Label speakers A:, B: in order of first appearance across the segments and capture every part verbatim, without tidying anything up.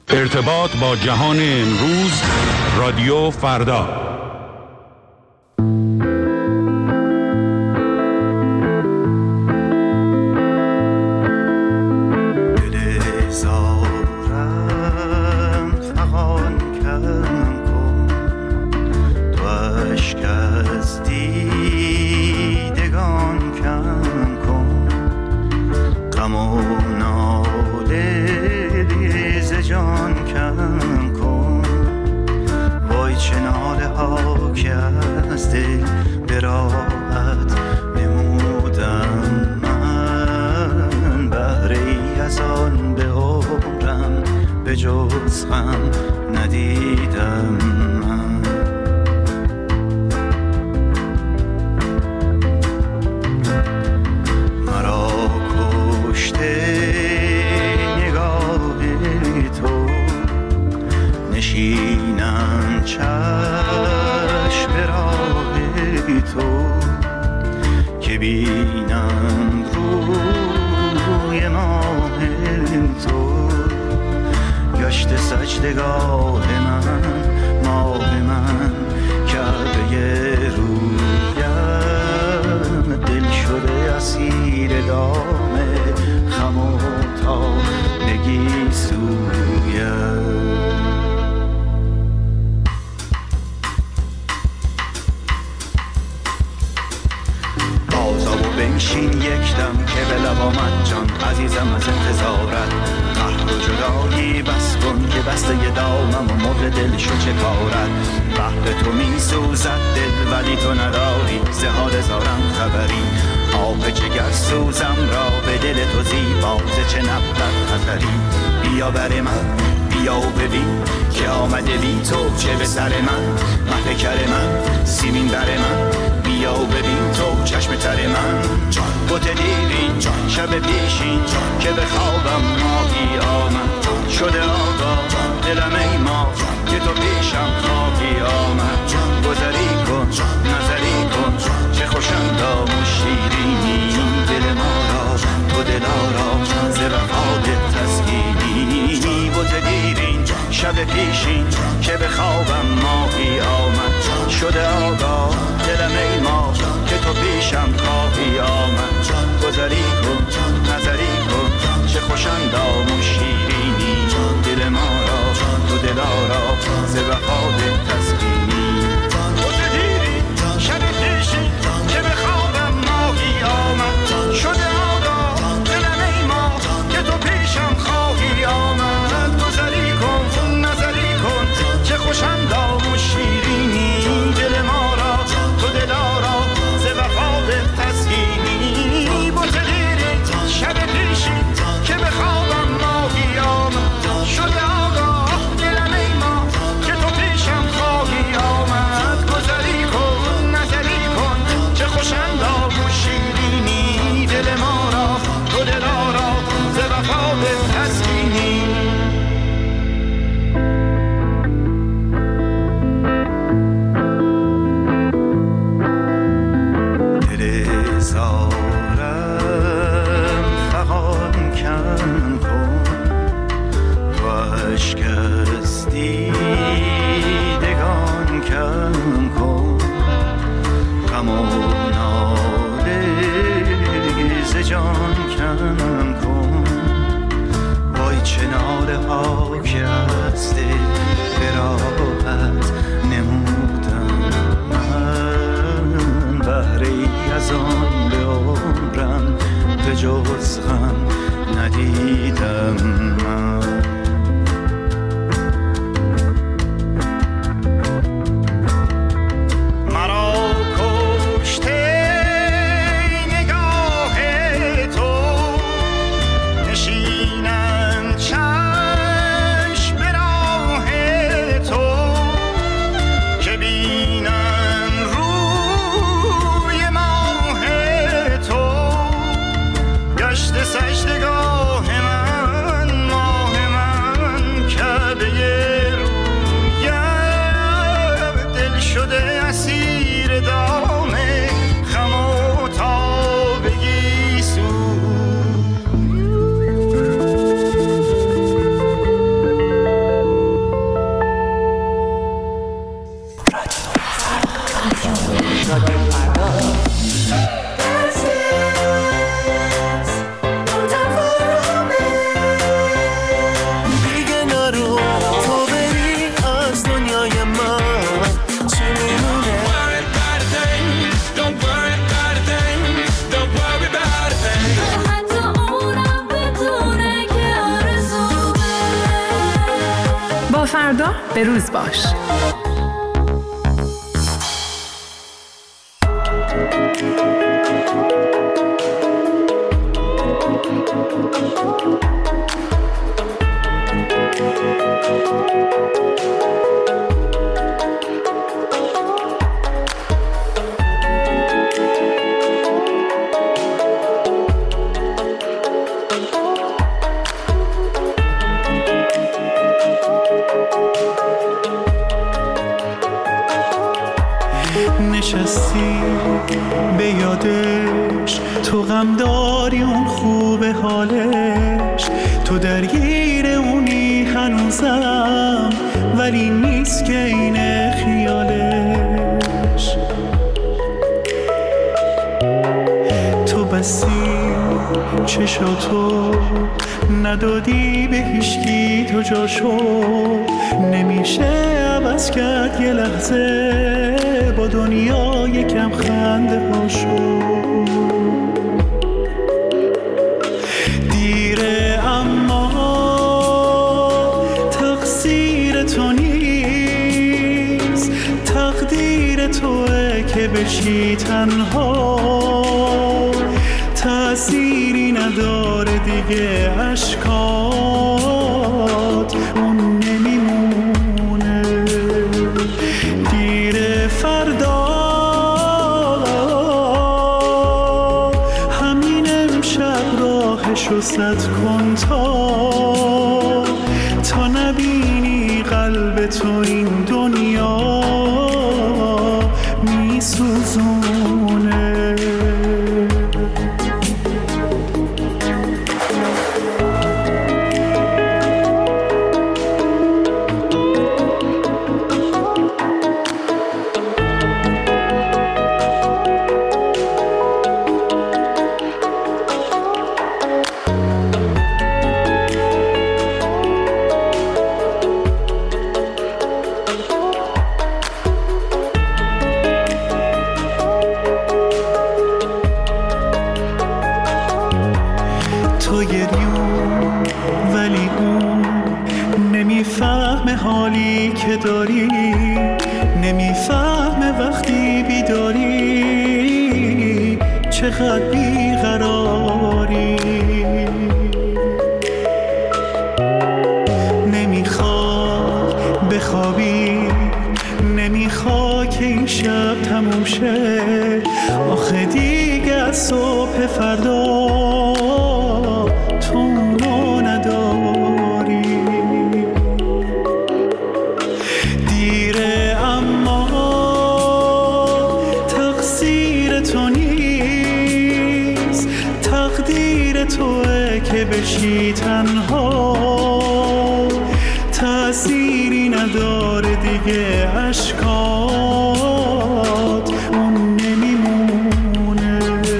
A: ارتباط با جهان امروز، رادیو فردا.
B: سجدگاه من فردا به روز باش.
C: نشستی به یادش، تو غم داری اون خوب حالش، تو درگیر اونی هنوزم ولی نیست که این خیالش. تو بسی چشاتو ندادی به هیچکی، تو جاشو نمیشه عوض کرد یه لحظه با دنیا یکم خنده هاشو. دیره اما تقصیر تو نیست، تقدیر توه که بشی تنها، تأثیری نداره دیگه اشکات اون نمیمونه. دیر فردا همین امشب راهشو سد کن تا تا نبینی قلب تو این دنیا میسوزونه. تو گریون ولی اون نمیفهمه حالی که داری، نمیفهمه وقتی بیداری چقدر بیقراری. نمیخواد بخوابی، نمیخواد که این شب تموم شه، آخه دیگه از صبح فردا تو اونو نداری. دیره اما تقصیر تو نیست، تقدیر توه که بشی تنها، تأثیری نداره دیگه اشکات اون نمیمونه.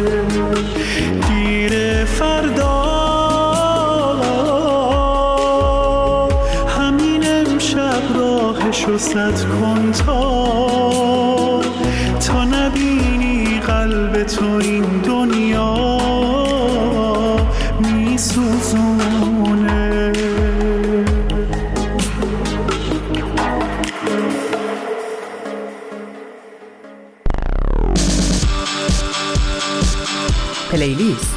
C: دیر فردا همین امشب راهشو سد کن تا تا نبینی قلب تو این دنیا میسوزونه.
B: پلیلیست.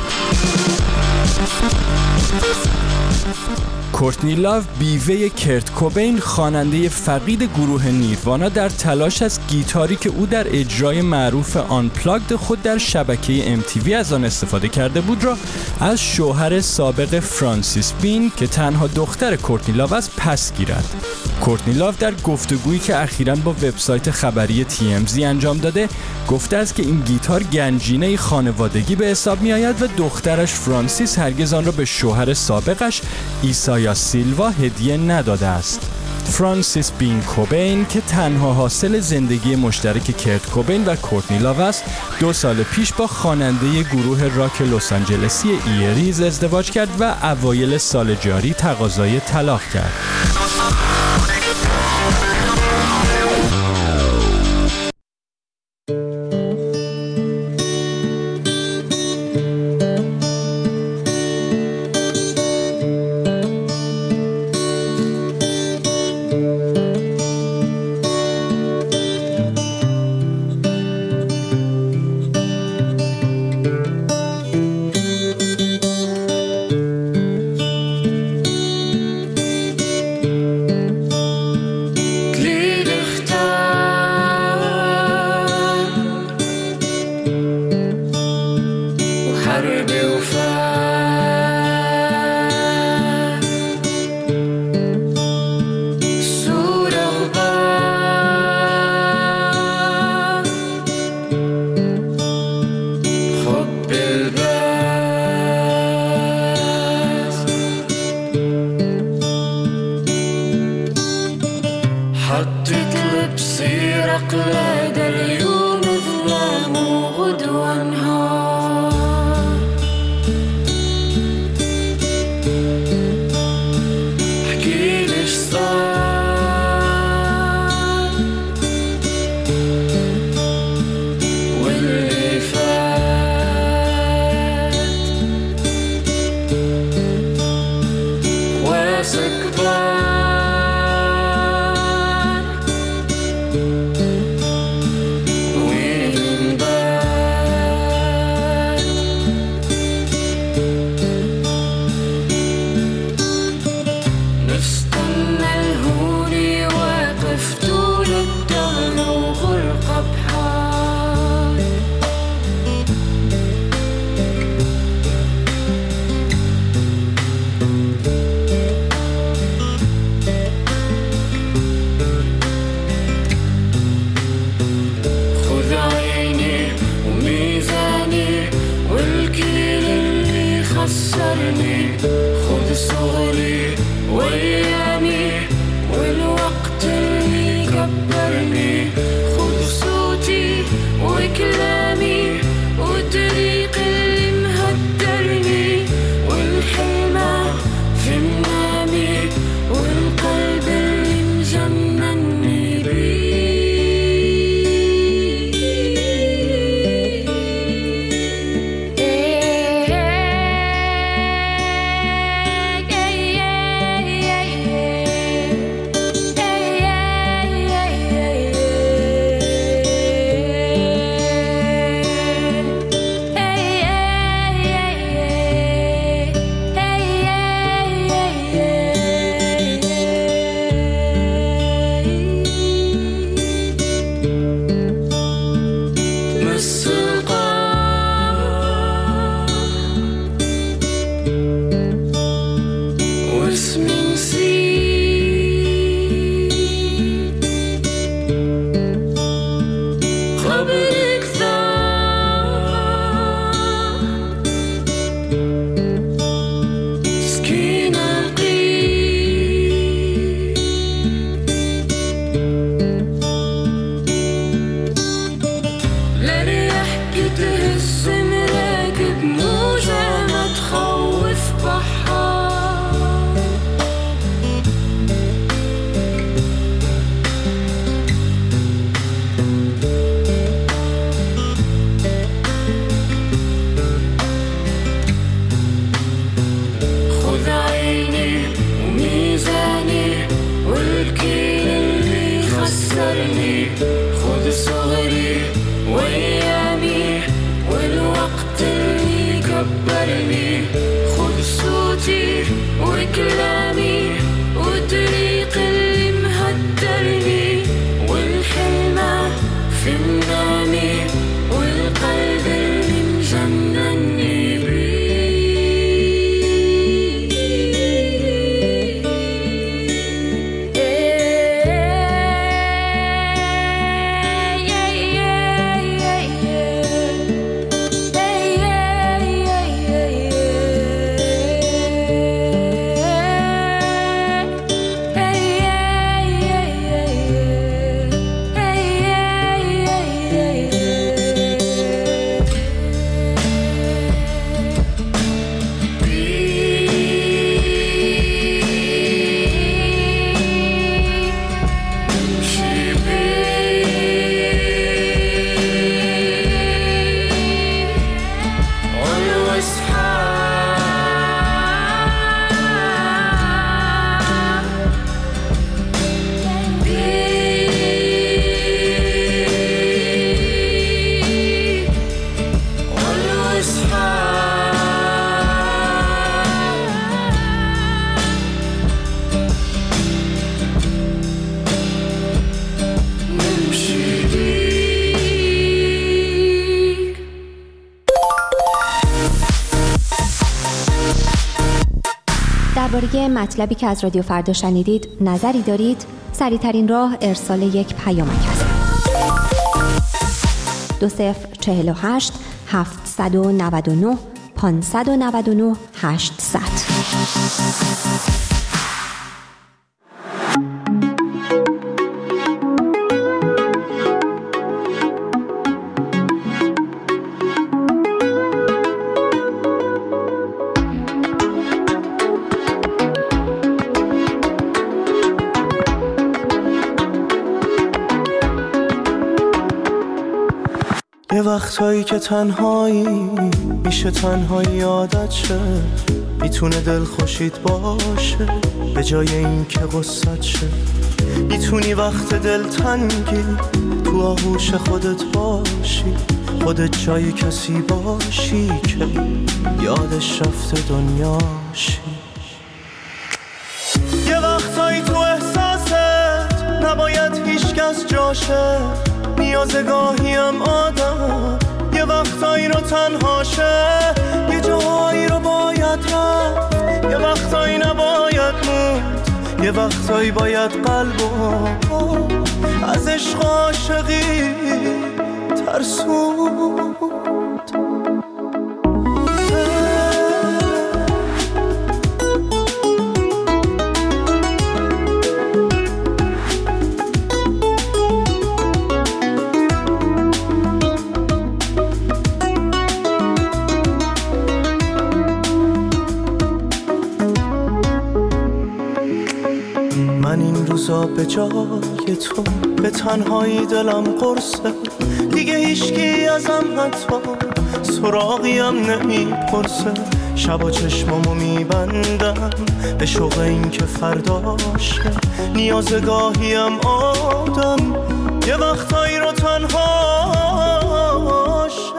D: کورتنی لاو بیوه کرت کوبین، خواننده فقید گروه نیروانا، در تلاش از گیتاری که او در اجرای معروف آنپلاگد خود در شبکه ام تی وی از آن استفاده کرده بود را از شوهر سابق فرانسیس بین که تنها دختر کورتنی لاو است پس گیرد. کورتنی لاو در گفتگویی که اخیراً با وبسایت خبری تی ام زی انجام داده گفته است که این گیتار گنجینه خانوادگی به حساب می آید و دخترش فرانسیس هرگز آن را به شوهر سابقش ایسایا سیلوا هدیه نداده است. فرانسیس بین کوبین که تنها حاصل زندگی مشترک کرت کوبین و کورتنی لاو است، دو سال پیش با خواننده گروه راک لس آنجلسی ایریز ازدواج کرد و اوایل سال جاری تقاضای طلاق کرد.
E: أقلاد اليوم ظلام غدوة نهار. احكي ليش صار واللي فات واثق خذ صغري وأيامي والوقت اللي كبرني. خذ صوتي وكلامي وطريق اللي مهدرني والحلمة في منامي والقلب اللي مجنني بيه. خذ صغري وأيامي والوقت اللي كبرني. خذ صوتي وكلامي وطريق اللي مهدرني والحلمة في منامي والقلب اللي مجنني بيه.
F: درباره مطلبی که از رادیو فردا شنیدید نظری دارید؟ سریع‌ترین راه ارسال یک پیامک است. دو صفر چهل و هشت هفتصد و نود و نه پانصد و نود و نه هشتصد.
C: وقتایی که تنهایی میشه تنهایی عادت شه، میتونه دل خوشید باشه به جای این که غصت شه. میتونی وقت دل تنگی تو آغوش خودت باشی، خودت جای کسی باشی که یادش رفته دنیاشی. یه وقتایی تو احساست نباید هیچ کس جاشه، نیازه گاهیم آدم یه وقتایی رو تنهاشه، یه جاهایی رو باید رفت، یه وقتایی نباید موند، یه وقتایی باید قلبو از عشق عاشقی ترسوند. من این روزا به جای تو به تنهایی دلم قرصه، دیگه هیچکی ازم حتی سراغیم نمیپرسه. شبا چشمامو میبندم به شوق این که فرداشه، نیاز گاهیم آدم یه وقتایی رو تنهاشه.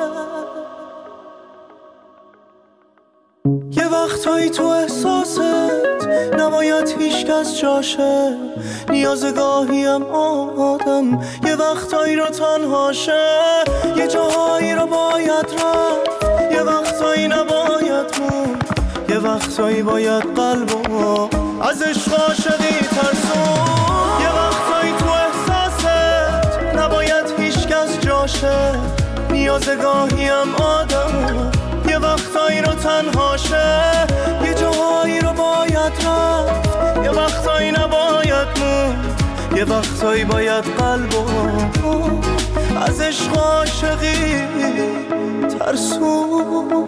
C: یه وقتایی تو احساست نباید هیچ کس جاشه، نیاز گاهیم آدم یه وقتایی رو تنهاشه، یه جاهایی رو باید رفت، یه وقتایی نباید موند، یه وقتایی باید قلبو از عشق عاشقی ترسون. یه وقتایی تو احساست نباید هیچ کس جاشه، نیاز گاهیم آدم یه وقتایی رو تنهاشه، یه جاهایی رو باید رفت، یه وقتایی نباید موند، یه وقتایی باید قلبو از عشق عاشقی ترسوند.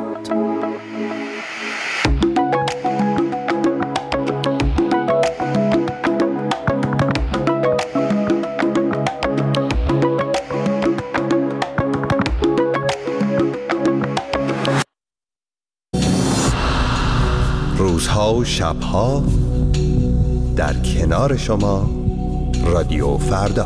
G: روزها و شبها در کنار شما رادیو فردا.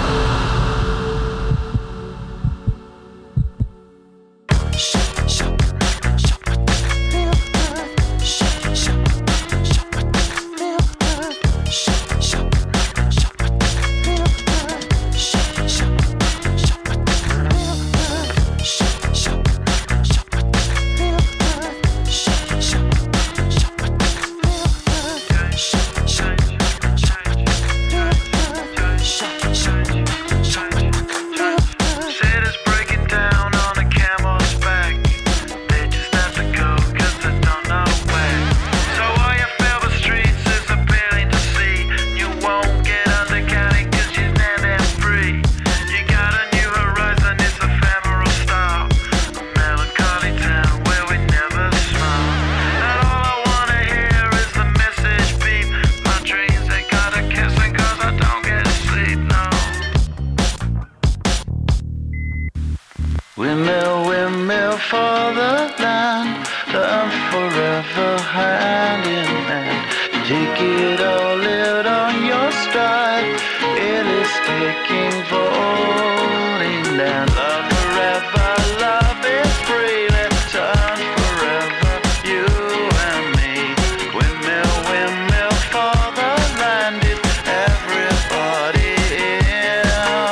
H: Windmill, windmill for the land, turn forever hand in hand. Take it all out on your stride, it is taking, falling down. Love forever, love is free, let's turn forever, you and me. Windmill, windmill for the land, it's everybody in.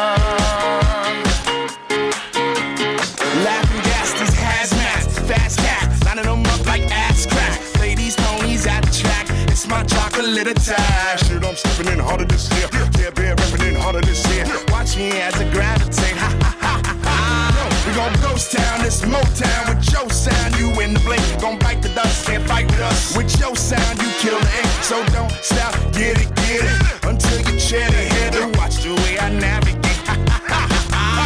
I: Laughing gas, these hazmats, fast cat, lining them up like ass crack. Play these ponies at the track, it's my chocolate attack. Shit, I'm stepping in harder this year. Yeah, bear repping in harder this year. Watch me as I gravitate. Ha ha ha ha ha. We gon' ghost town, this Motown with your sound. You in the blink, gon' bite the dust, can't fight with us. With your sound, you kill the ink. So don't stop, get it, get it, until you chair the head and watch the way I navigate. Ha ha ha ha ha.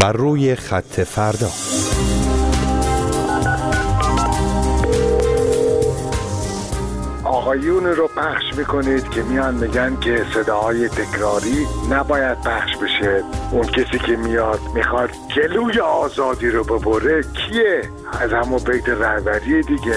G: بر روی خط فردا.
J: آقایون رو پخش میکنید که میان میگن که صداهای تکراری نباید پخش بشه. اون کسی که میاد میخواد جلوی آزادی رو ببره کیه؟ از همون بیت رهبری دیگه.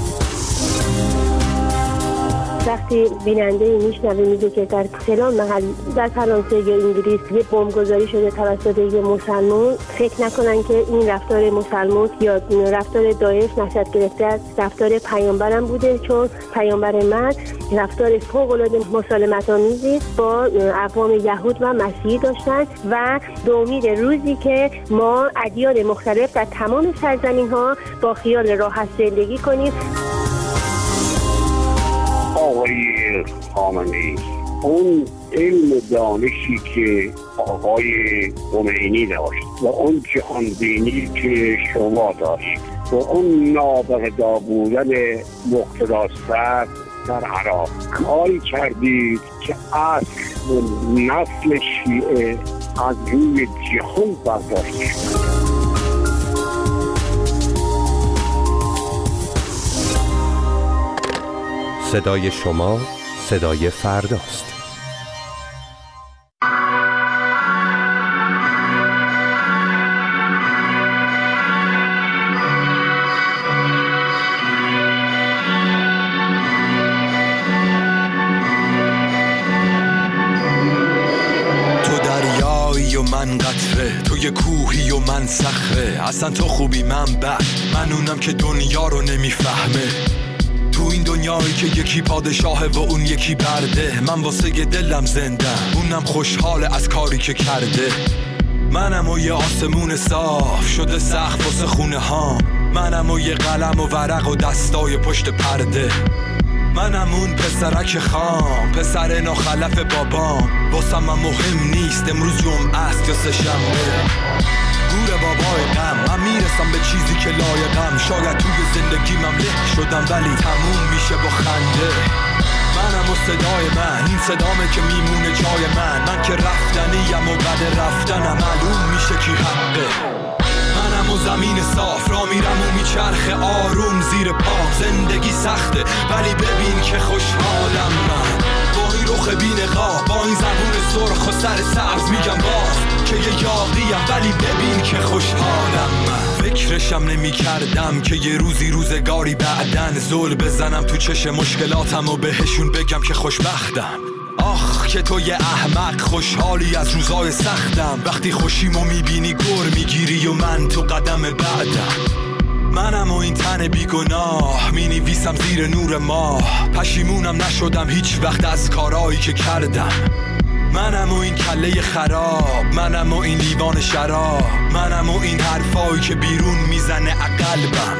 K: وقتی بیننده میشنوه میگه که در فلان محل در فرانسه یا انگلیس یه بمبگذاری شده توسط یه مسلمان، فکر نکنن که این رفتار مسلمان یا رفتار داعش نشأت گرفته از رفتار پیامبرم بوده، چون پیامبر من رفتار فوق‌العاده مسالمت‌آمیزی با اقوام یهود و مسیحی داشتن و به امید روزی که ما ادیان مختلف در تمام سرزمین‌ها با خیال راحت زندگی کنیم.
L: آقای خامنه‌ای، اون علم و دانشی که آقای خمینی داشت و اون جهانبینی که شما داشت و اون نابغه‌دار بودن مقتدی صدر در عراق، کاری کردید که اصل و نسل شیعه از روی جهان برداشته شد.
G: صدای شما صدای فرداست.
M: تو دریایی و من قطره، تو یه کوهی و من صخره، اصلا تو خوبی من بد، من اونم که دنیا رو نمیفهمه. تو این دنیایی که یکی پادشاهه و اون یکی برده، من واسه دلم زنده، اونم خوشحاله از کاری که کرده. منم و یه آسمون صاف شده سقف واسه خونه ها، منم و یه قلم و ورق و دستای پشت پرده. منم اون پسرک خام، پسر ناخلف بابام، واسم من مهم نیست امروز جمعه است یا سه شنبه. گور بابای غم، من میرسم به چیزی که لایقم، شاید توی زندگیمم له شدم ولی تموم میشه با خنده. منم و صدای من، این صدامه که میمونه جای من، من که رفتنیم و بعد رفتنم معلوم میشه کی حقه. منم و زمین صاف را میرم و میچرخه آروم زیر پام، زندگی سخته ولی ببین که خوشحالم من، با این رخ بی‌نقاب، با این زبون سرخ و سر سبز میگم باز که یه یاغیم ولی ببین که خوشحالم من. فکرشم نمی کردم که یه روزی روزگاری بعدن زل بزنم تو چش مشکلاتم و بهشون بگم که خوشبختم. آخ که تو یه احمق خوشحالی از روزای سختم، وقتی خوشیمو میبینی گر میگیری و من تو قدم بعدم. منم و این تن بیگناه مینویسم زیر نور ماه، پشیمونم نشدم هیچ وقت از کارایی که کردم. منم و این کله خراب، منم و این لیوان شراب، منم و این حرفایی که بیرون میزنه عقلبم.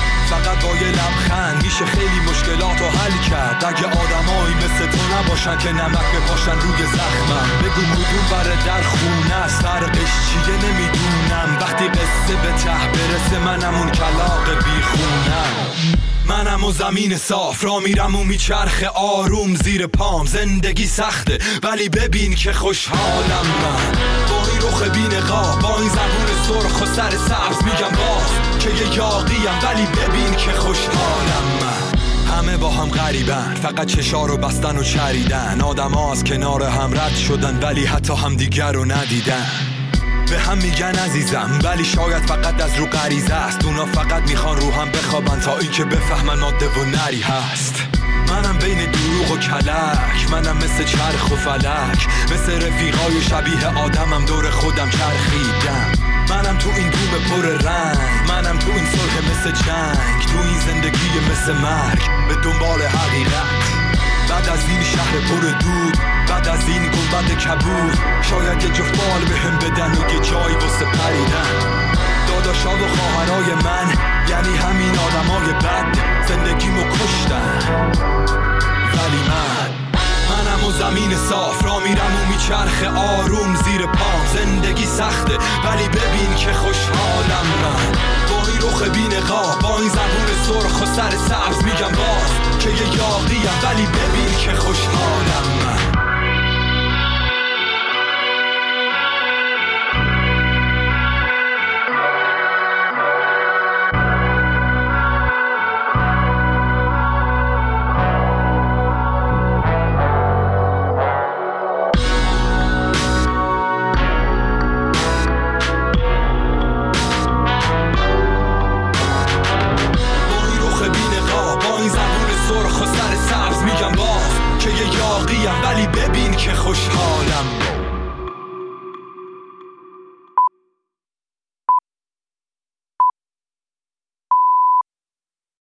M: فقط با یه لبخند میشه خیلی مشکلاتو حل کرد، اگه آدمایی مثل تو نباشن که نمک بپاشن روی زخمم. بگو کدوم بره در خونه است، فرقش چیه نمیدونم، وقتی قصه به ته برسه منم اون کلاغ بیخونم. منم و زمین صاف را میرم و میچرخه آروم زیر پام، زندگی سخته ولی ببین که خوشحالم من، با این رخ بی‌نقاب، با این زبون سرخ و سر سبز میگم باز که یه یاغیم ولی ببین که خوشحالم من. همه با هم غریبن، فقط چشا رو بستن و چریدن، آدم ها از کنار هم رد شدن ولی حتی هم دیگر رو ندیدن. به هم میگن عزیزم ولی شاید فقط از رو غریزه است، اونا فقط میخوان رو هم بخوابن تا این که بفهمن ماده و نری هست. منم بین دروغ و کلک، منم مثل چرخ و فلک، مثل رفیقای شبیه آدمم دور خودم چرخیدم. منم تو این دوم پر رنگ، منم تو این صلح مثل جنگ، تو این زندگی مثل مرگ به دنبال حقیقت. بعد از این شهر پر دود، بعد از این گنبد کبود، شاید یه جفت بال به هم بدن و یه جایی واسه پریدن. داداشا و خواهرای من یعنی همین آدمای بد، زندگیمو کشتن ولی من منم و زمین صاف را میرم و میچرخه آروم زیر پام، زندگی سخته ولی ببین که خوشحالم من، با این رخ بی‌نقاب، با این زبون سرخ و سر سبز میگم باز که یه یاغیم ولی ببین که خوشحالم من.